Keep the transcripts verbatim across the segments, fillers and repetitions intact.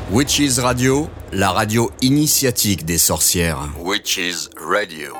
Witches Radio, la radio initiatique des sorcières. Witches Radio.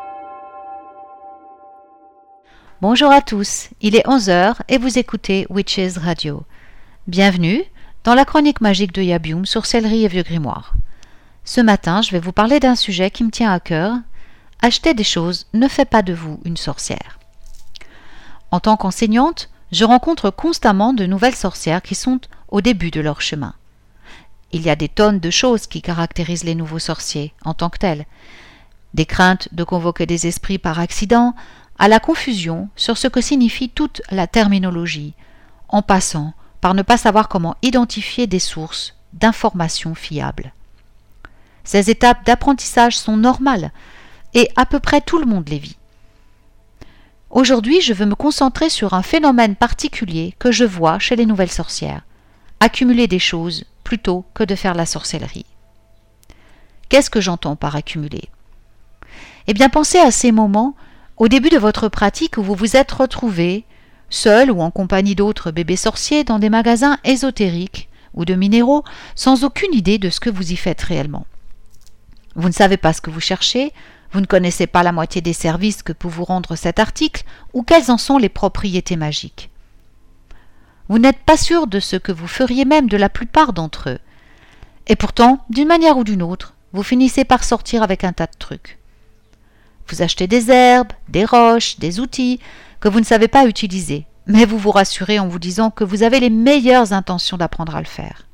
Bonjour à tous, il est onze heures et vous écoutez Witches Radio. Bienvenue dans la chronique magique de Yabium sur Sorcellerie et Vieux Grimoire. Ce matin, je vais vous parler d'un sujet qui me tient à cœur. Acheter des choses ne fait pas de vous une sorcière. En tant qu'enseignante, je rencontre constamment de nouvelles sorcières qui sont au début de leur chemin. Il y a des tonnes de choses qui caractérisent les nouveaux sorciers en tant que tels. Des craintes de convoquer des esprits par accident, à la confusion sur ce que signifie toute la terminologie, en passant par ne pas savoir comment identifier des sources d'informations fiables. Ces étapes d'apprentissage sont normales et à peu près tout le monde les vit. Aujourd'hui, je veux me concentrer sur un phénomène particulier que je vois chez les nouvelles sorcières, accumuler des choses plutôt que de faire la sorcellerie. Qu'est-ce que j'entends par accumuler ? Eh bien, pensez à ces moments au début de votre pratique où vous vous êtes retrouvé, seul ou en compagnie d'autres bébés sorciers dans des magasins ésotériques ou de minéraux, sans aucune idée de ce que vous y faites réellement. Vous ne savez pas ce que vous cherchez, vous ne connaissez pas la moitié des services que peut vous rendre cet article ou quelles en sont les propriétés magiques. Vous n'êtes pas sûr de ce que vous feriez même de la plupart d'entre eux. Et pourtant, d'une manière ou d'une autre, vous finissez par sortir avec un tas de trucs. Vous achetez des herbes, des roches, des outils que vous ne savez pas utiliser, mais vous vous rassurez en vous disant que vous avez les meilleures intentions d'apprendre à le faire.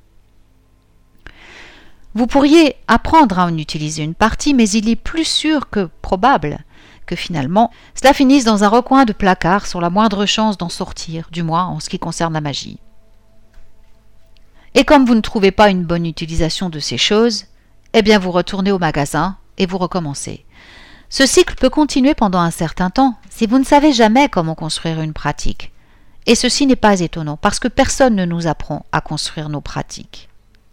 Vous pourriez apprendre à en utiliser une partie, mais il est plus sûr que probable que finalement, cela finisse dans un recoin de placard sur la moindre chance d'en sortir, du moins en ce qui concerne la magie. Et comme vous ne trouvez pas une bonne utilisation de ces choses, eh bien vous retournez au magasin et vous recommencez. Ce cycle peut continuer pendant un certain temps si vous ne savez jamais comment construire une pratique. Et ceci n'est pas étonnant parce que personne ne nous apprend à construire nos pratiques.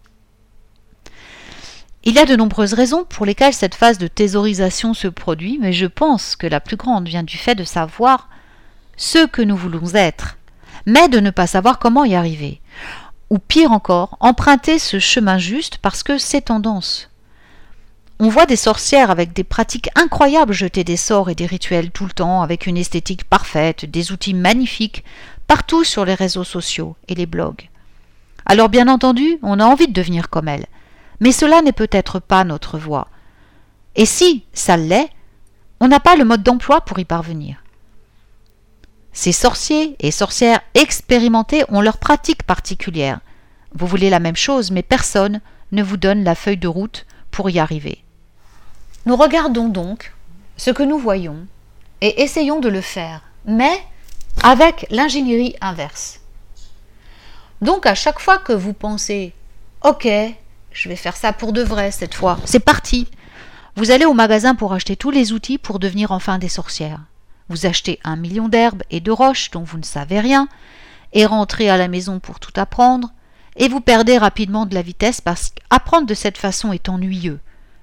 Il y a de nombreuses raisons pour lesquelles cette phase de thésaurisation se produit, mais je pense que la plus grande vient du fait de savoir ce que nous voulons être, mais de ne pas savoir comment y arriver. Ou pire encore, emprunter ce chemin juste parce que c'est tendance. On voit des sorcières avec des pratiques incroyables jeter des sorts et des rituels tout le temps, avec une esthétique parfaite, des outils magnifiques, partout sur les réseaux sociaux et les blogs. Alors bien entendu, on a envie de devenir comme elles. Mais cela n'est peut-être pas notre voie. Et si ça l'est, on n'a pas le mode d'emploi pour y parvenir. Ces sorciers et sorcières expérimentés ont leur pratique particulière. Vous voulez la même chose, mais personne ne vous donne la feuille de route pour y arriver. Nous regardons donc ce que nous voyons et essayons de le faire, mais avec l'ingénierie inverse. Donc à chaque fois que vous pensez « Ok, je vais faire ça pour de vrai cette fois. C'est parti !» Vous allez au magasin pour acheter tous les outils pour devenir enfin des sorcières. Vous achetez un million d'herbes et de roches dont vous ne savez rien, et rentrez à la maison pour tout apprendre, et vous perdez rapidement de la vitesse parce qu'apprendre de cette façon est ennuyeux.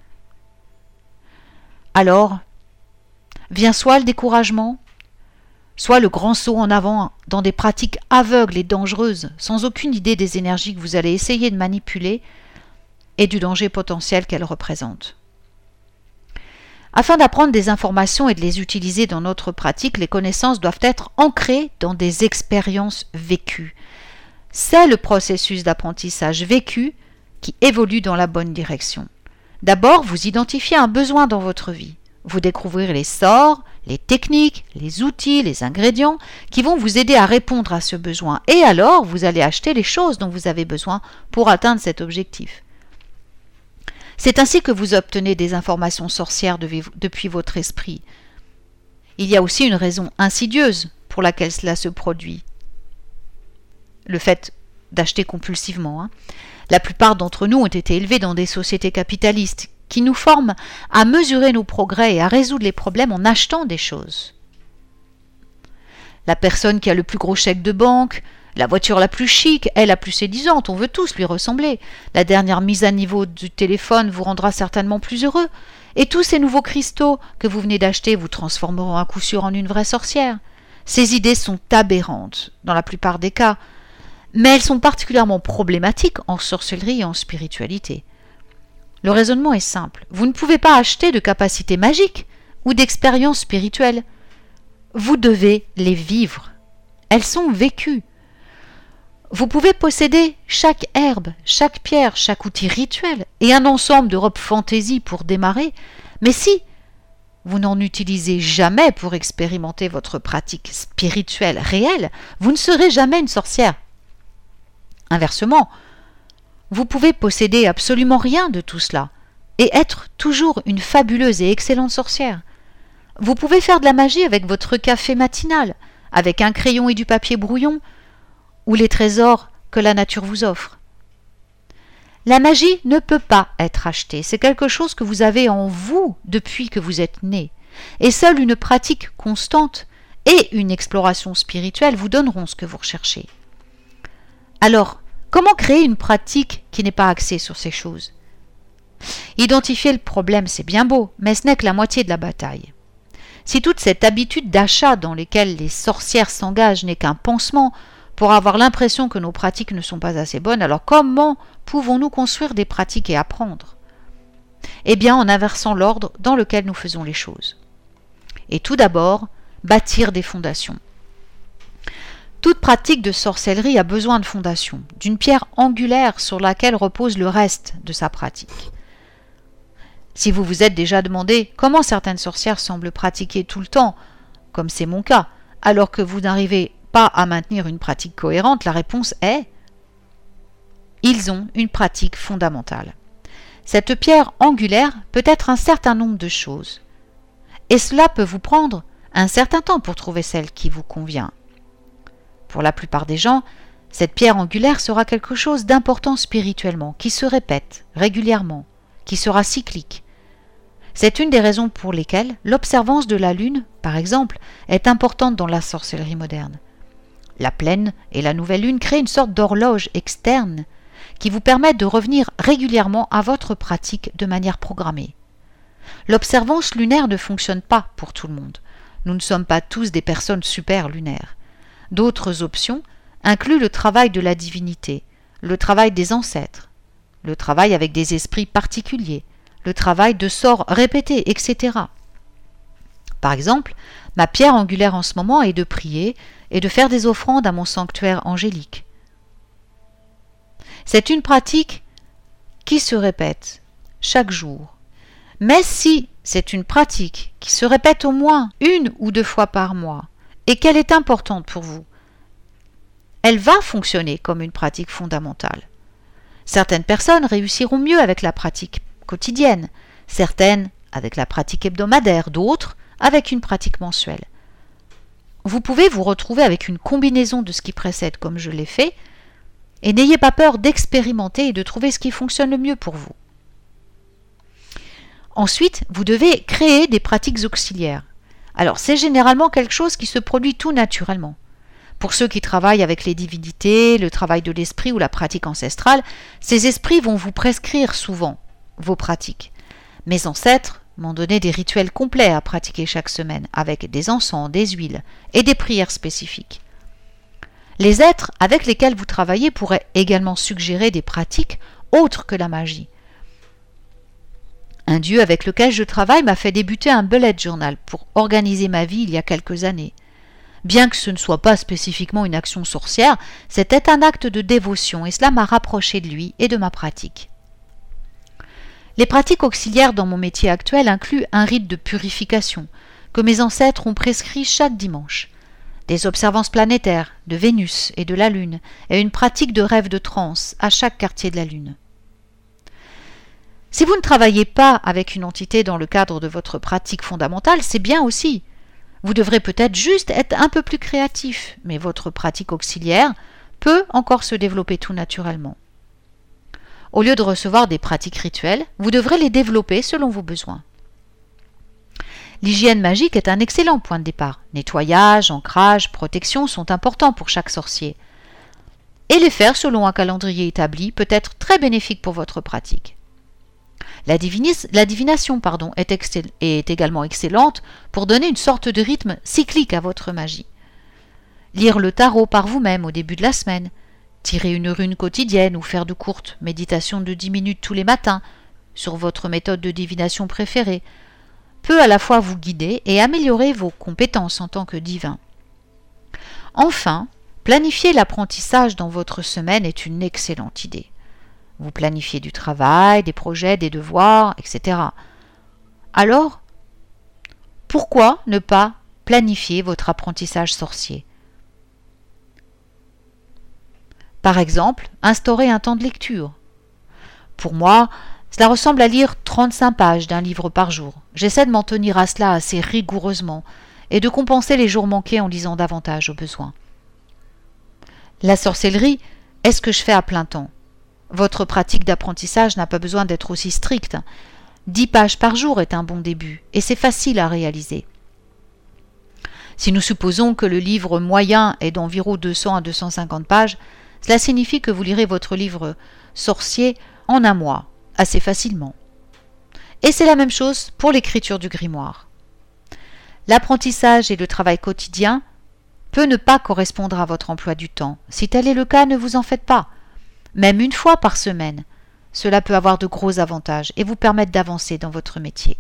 Alors, vient soit le découragement, soit le grand saut en avant dans des pratiques aveugles et dangereuses, sans aucune idée des énergies que vous allez essayer de manipuler, et du danger potentiel qu'elles représentent. Afin d'apprendre des informations et de les utiliser dans notre pratique, les connaissances doivent être ancrées dans des expériences vécues. C'est le processus d'apprentissage vécu qui évolue dans la bonne direction. D'abord, vous identifiez un besoin dans votre vie. Vous découvrez les sorts, les techniques, les outils, les ingrédients qui vont vous aider à répondre à ce besoin. Et alors, vous allez acheter les choses dont vous avez besoin pour atteindre cet objectif. C'est ainsi que vous obtenez des informations sorcières depuis votre esprit. Il y a aussi une raison insidieuse pour laquelle cela se produit. Le fait d'acheter compulsivement. Hein. La plupart d'entre nous ont été élevés dans des sociétés capitalistes qui nous forment à mesurer nos progrès et à résoudre les problèmes en achetant des choses. La personne qui a le plus gros chèque de banque, la voiture la plus chic est la plus séduisante, on veut tous lui ressembler. La dernière mise à niveau du téléphone vous rendra certainement plus heureux. Et tous ces nouveaux cristaux que vous venez d'acheter vous transformeront à coup sûr en une vraie sorcière. Ces idées sont aberrantes, dans la plupart des cas. mais elles sont particulièrement problématiques en sorcellerie et en spiritualité. Le raisonnement est simple. Vous ne pouvez pas acheter de capacités magiques ou d'expériences spirituelles. Vous devez les vivre. Elles sont vécues. Vous pouvez posséder chaque herbe, chaque pierre, chaque outil rituel et un ensemble de robes fantaisie pour démarrer, mais si vous n'en utilisez jamais pour expérimenter votre pratique spirituelle réelle, vous ne serez jamais une sorcière. Inversement, vous pouvez posséder absolument rien de tout cela et être toujours une fabuleuse et excellente sorcière. Vous pouvez faire de la magie avec votre café matinal, avec un crayon et du papier brouillon, ou les trésors que la nature vous offre. La magie ne peut pas être achetée, c'est quelque chose que vous avez en vous depuis que vous êtes né, et seule une pratique constante et une exploration spirituelle vous donneront ce que vous recherchez. Alors, comment créer une pratique qui n'est pas axée sur ces choses? Identifier le problème, c'est bien beau, mais ce n'est que la moitié de la bataille. Si toute cette habitude d'achat dans laquelle les sorcières s'engagent n'est qu'un pansement pour avoir l'impression que nos pratiques ne sont pas assez bonnes, alors comment pouvons-nous construire des pratiques et apprendre? Eh bien, en inversant l'ordre dans lequel nous faisons les choses. Et tout d'abord, bâtir des fondations. Toute pratique de sorcellerie a besoin de fondations, d'une pierre angulaire sur laquelle repose le reste de sa pratique. Si vous vous êtes déjà demandé comment certaines sorcières semblent pratiquer tout le temps, comme c'est mon cas, alors que vous n'arrivez pas à maintenir une pratique cohérente, la réponse est « Ils ont une pratique fondamentale ». Cette pierre angulaire peut être un certain nombre de choses, et cela peut vous prendre un certain temps pour trouver celle qui vous convient. Pour la plupart des gens, cette pierre angulaire sera quelque chose d'important spirituellement, qui se répète régulièrement, qui sera cyclique. C'est une des raisons pour lesquelles l'observance de la lune, par exemple, est importante dans la sorcellerie moderne. La pleine et la nouvelle lune créent une sorte d'horloge externe qui vous permet de revenir régulièrement à votre pratique de manière programmée. L'observance lunaire ne fonctionne pas pour tout le monde. Nous ne sommes pas tous des personnes super lunaires. D'autres options incluent le travail de la divinité, le travail des ancêtres, le travail avec des esprits particuliers, le travail de sorts répétés, et cetera. Par exemple, ma pierre angulaire en ce moment est de prier et de faire des offrandes à mon sanctuaire angélique. C'est une pratique qui se répète chaque jour. Mais si c'est une pratique qui se répète au moins une ou deux fois par mois et qu'elle est importante pour vous, elle va fonctionner comme une pratique fondamentale. Certaines personnes réussiront mieux avec la pratique quotidienne, certaines avec la pratique hebdomadaire, d'autres avec une pratique mensuelle. Vous pouvez vous retrouver avec une combinaison de ce qui précède comme je l'ai fait, et n'ayez pas peur d'expérimenter et de trouver ce qui fonctionne le mieux pour vous. Ensuite, vous devez créer des pratiques auxiliaires. Alors, c'est généralement quelque chose qui se produit tout naturellement. Pour ceux qui travaillent avec les divinités, le travail de l'esprit ou la pratique ancestrale, ces esprits vont vous prescrire souvent vos pratiques. Mes ancêtres m'ont donné des rituels complets à pratiquer chaque semaine, avec des encens, des huiles et des prières spécifiques. Les êtres avec lesquels vous travaillez pourraient également suggérer des pratiques autres que la magie. Un dieu avec lequel je travaille m'a fait débuter un bullet journal pour organiser ma vie il y a quelques années. Bien que ce ne soit pas spécifiquement une action sorcière, c'était un acte de dévotion et cela m'a rapproché de lui et de ma pratique. Les pratiques auxiliaires dans mon métier actuel incluent un rite de purification que mes ancêtres ont prescrit chaque dimanche, des observances planétaires de Vénus et de la Lune et une pratique de rêve de transe à chaque quartier de la Lune. Si vous ne travaillez pas avec une entité dans le cadre de votre pratique fondamentale, c'est bien aussi. Vous devrez peut-être juste être un peu plus créatif, mais votre pratique auxiliaire peut encore se développer tout naturellement. Au lieu de recevoir des pratiques rituelles, vous devrez les développer selon vos besoins. L'hygiène magique est un excellent point de départ. Nettoyage, ancrage, protection sont importants pour chaque sorcier. Et les faire selon un calendrier établi peut être très bénéfique pour votre pratique. La, divinis, la divination pardon, est, excell, est également excellente pour donner une sorte de rythme cyclique à votre magie. Lire le tarot par vous-même au début de la semaine, tirer une rune quotidienne ou faire de courtes méditations de dix minutes tous les matins sur votre méthode de divination préférée peut à la fois vous guider et améliorer vos compétences en tant que divin. Enfin, planifier l'apprentissage dans votre semaine est une excellente idée. Vous planifiez du travail, des projets, des devoirs, et cetera. Alors, pourquoi ne pas planifier votre apprentissage sorcier? Par exemple, instaurer un temps de lecture. Pour moi, cela ressemble à lire trente-cinq pages d'un livre par jour. J'essaie de m'en tenir à cela assez rigoureusement et de compenser les jours manqués en lisant davantage au besoin. La sorcellerie est ce que je fais à plein temps. Votre pratique d'apprentissage n'a pas besoin d'être aussi stricte. Dix pages par jour est un bon début, et c'est facile à réaliser. Si nous supposons que le livre moyen est d'environ deux cents à deux cent cinquante pages, cela signifie que vous lirez votre livre sorcier en un mois, assez facilement. Et c'est la même chose pour l'écriture du grimoire. L'apprentissage et le travail quotidien peut ne pas correspondre à votre emploi du temps. Si tel est le cas, ne vous en faites pas. Même une fois par semaine, cela peut avoir de gros avantages et vous permettre d'avancer dans votre métier.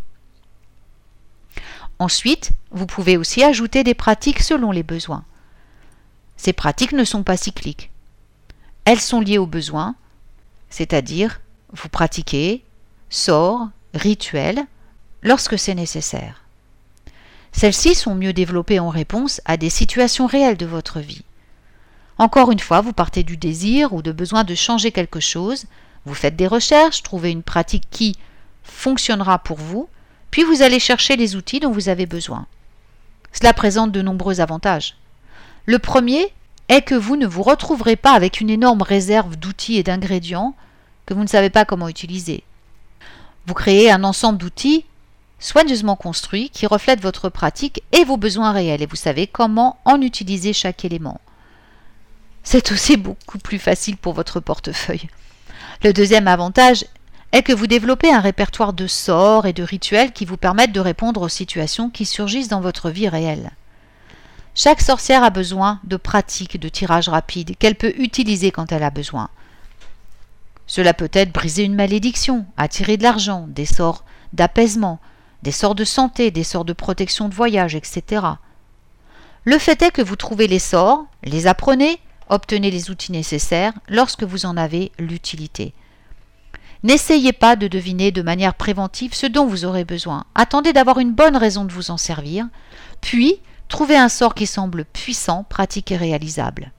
Ensuite, vous pouvez aussi ajouter des pratiques selon les besoins. Ces pratiques ne sont pas cycliques. Elles sont liées aux besoins, c'est-à-dire vous pratiquez sorts, rituels, lorsque c'est nécessaire. Celles-ci sont mieux développées en réponse à des situations réelles de votre vie. Encore une fois, vous partez du désir ou de besoin de changer quelque chose, vous faites des recherches, trouvez une pratique qui fonctionnera pour vous, puis vous allez chercher les outils dont vous avez besoin. Cela présente de nombreux avantages. Le premier est que vous ne vous retrouverez pas avec une énorme réserve d'outils et d'ingrédients que vous ne savez pas comment utiliser. Vous créez un ensemble d'outils soigneusement construits qui reflètent votre pratique et vos besoins réels et vous savez comment en utiliser chaque élément. C'est aussi beaucoup plus facile pour votre portefeuille. Le deuxième avantage est que vous développez un répertoire de sorts et de rituels qui vous permettent de répondre aux situations qui surgissent dans votre vie réelle. Chaque sorcière a besoin de pratiques de tirage rapide qu'elle peut utiliser quand elle a besoin. Cela peut être briser une malédiction, attirer de l'argent, des sorts d'apaisement, des sorts de santé, des sorts de protection de voyage, et cetera. Le fait est que vous trouvez les sorts, les apprenez, obtenez les outils nécessaires lorsque vous en avez l'utilité. N'essayez pas de deviner de manière préventive ce dont vous aurez besoin. Attendez d'avoir une bonne raison de vous en servir, puis trouvez un sort qui semble puissant, pratique et réalisable.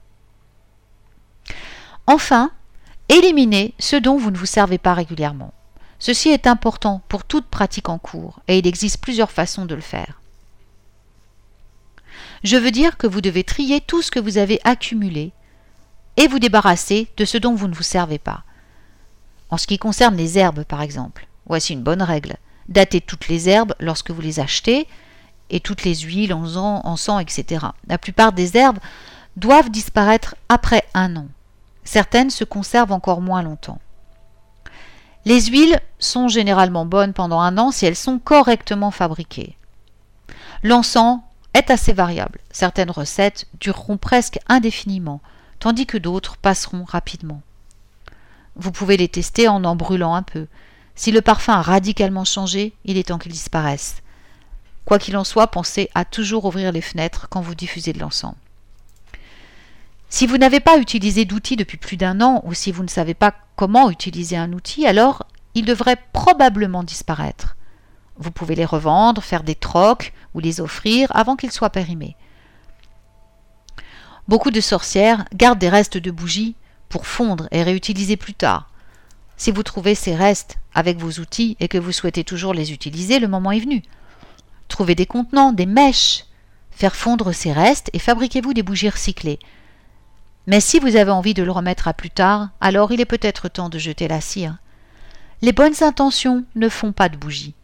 Enfin, éliminez ce dont vous ne vous servez pas régulièrement. Ceci est important pour toute pratique en cours et il existe plusieurs façons de le faire. Je veux dire que vous devez trier tout ce que vous avez accumulé et vous débarrasser de ce dont vous ne vous servez pas. En ce qui concerne les herbes, par exemple, voici une bonne règle. Datez toutes les herbes lorsque vous les achetez et toutes les huiles, encens, et cetera. La plupart des herbes doivent disparaître après un an. Certaines se conservent encore moins longtemps. Les huiles sont généralement bonnes pendant un an si elles sont correctement fabriquées. L'encens est assez variable. Certaines recettes dureront presque indéfiniment, tandis que d'autres passeront rapidement. Vous pouvez les tester en en brûlant un peu. Si le parfum a radicalement changé, il est temps qu'il disparaisse. Quoi qu'il en soit, pensez à toujours ouvrir les fenêtres quand vous diffusez de l'encens. Si vous n'avez pas utilisé d'outil depuis plus d'un an ou si vous ne savez pas comment utiliser un outil, alors il devrait probablement disparaître. Vous pouvez les revendre, faire des trocs ou les offrir avant qu'ils soient périmés. Beaucoup de sorcières gardent des restes de bougies pour fondre et réutiliser plus tard. Si vous trouvez ces restes avec vos outils et que vous souhaitez toujours les utiliser, le moment est venu. Trouvez des contenants, des mèches, faire fondre ces restes et fabriquez-vous des bougies recyclées. Mais si vous avez envie de le remettre à plus tard, alors il est peut-être temps de jeter la cire. Les bonnes intentions ne font pas de bougies.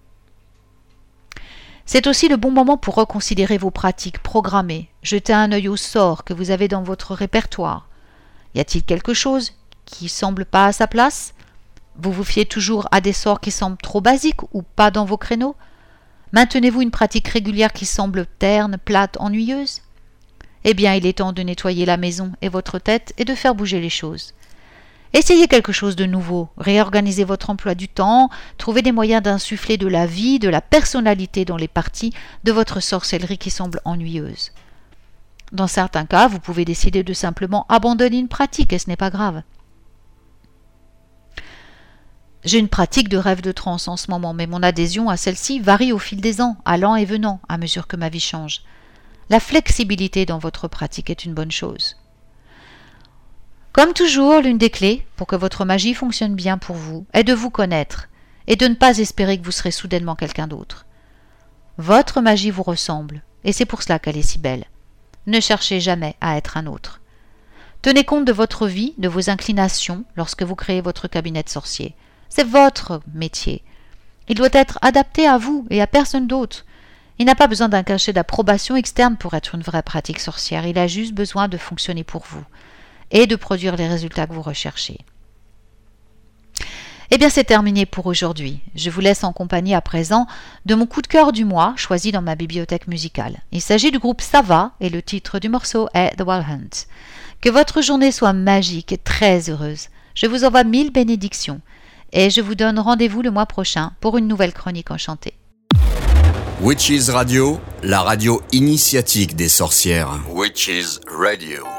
C'est aussi le bon moment pour reconsidérer vos pratiques programmées, jeter un œil aux sorts que vous avez dans votre répertoire. Y a-t-il quelque chose qui ne semble pas à sa place? Vous vous fiez toujours à des sorts qui semblent trop basiques ou pas dans vos créneaux? Maintenez-vous une pratique régulière qui semble terne, plate, ennuyeuse? eh bien il est temps de nettoyer la maison et votre tête et de faire bouger les choses. Essayez quelque chose de nouveau, réorganisez votre emploi du temps, trouvez des moyens d'insuffler de la vie, de la personnalité dans les parties de votre sorcellerie qui semblent ennuyeuses. Dans certains cas, vous pouvez décider de simplement abandonner une pratique et ce n'est pas grave. J'ai une pratique de rêve de transe en ce moment, mais mon adhésion à celle-ci varie au fil des ans, allant et venant, à mesure que ma vie change. La flexibilité dans votre pratique est une bonne chose. Comme toujours, l'une des clés pour que votre magie fonctionne bien pour vous est de vous connaître et de ne pas espérer que vous serez soudainement quelqu'un d'autre. Votre magie vous ressemble, et c'est pour cela qu'elle est si belle. Ne cherchez jamais à être un autre. Tenez compte de votre vie, de vos inclinations lorsque vous créez votre cabinet de sorcier. C'est votre métier. Il doit être adapté à vous et à personne d'autre. Il n'a pas besoin d'un cachet d'approbation externe pour être une vraie pratique sorcière. Il a juste besoin de fonctionner pour vous et de produire les résultats que vous recherchez. Eh bien, c'est terminé pour aujourd'hui. Je vous laisse en compagnie à présent de mon coup de cœur du mois, choisi dans ma bibliothèque musicale. Il s'agit du groupe Sava et le titre du morceau est The Wild Hunt. Que votre journée soit magique et très heureuse. Je vous envoie mille bénédictions. Et je vous donne rendez-vous le mois prochain pour une nouvelle chronique enchantée. Witches Radio, la radio initiatique des sorcières. Witches Radio.